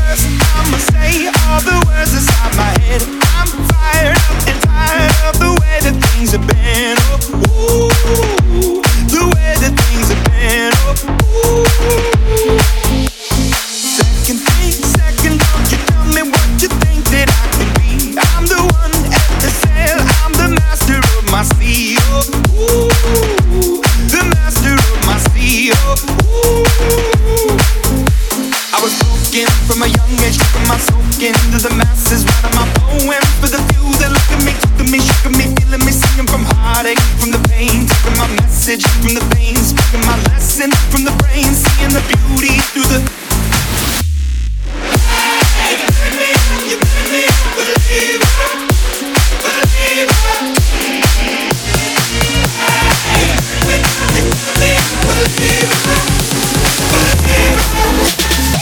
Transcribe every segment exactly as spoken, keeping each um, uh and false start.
first, I'ma say all the words inside my head. I'm fired up and tired of the way that things have been. Oh, ooh, the way that things have been. Oh, ooh. Second thing, second, don't you tell me what you think that I could be. I'm the one at the sail, I'm the master of my sea. Oh, ooh, the master of my sea. Oh, ooh. I was broken from a young age, took my soak into the masses, writing my poems for the few that look at me, took me, shook me, feeling me, singing from heartache, from the pain, taking my message from the veins, speaking my lesson from the brain, seeing the beauty through the. Hey, you burn me up, you burn me up, believer, believer. Hey, you burn me up, you burn me up, believer, believer.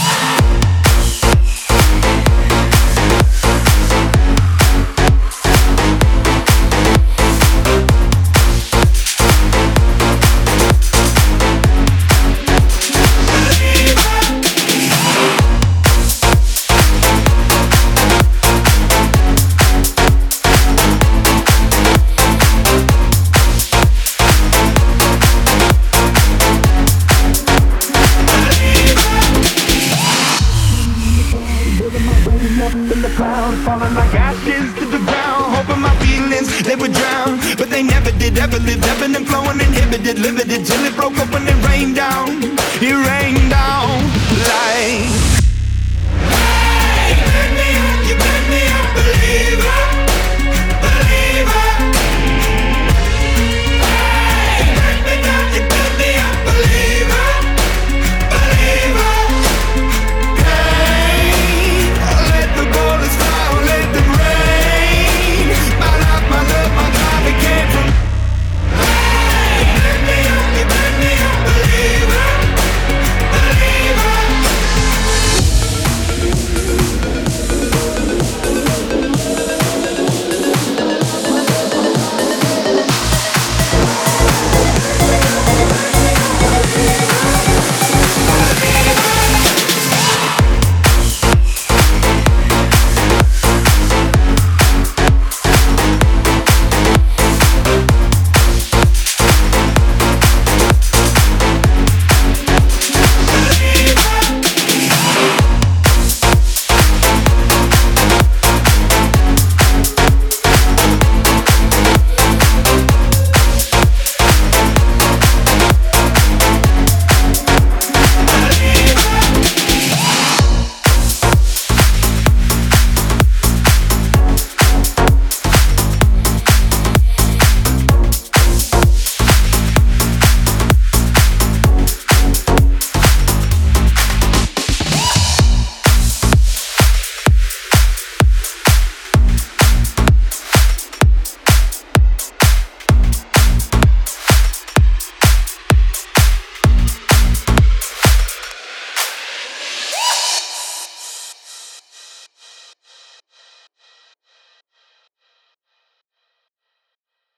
Falling like ashes to the ground, hoping my feelings they would drown, but they never did. Ever lived, ebbing and flowing, inhibited, limited till it broke open and rained down. It rained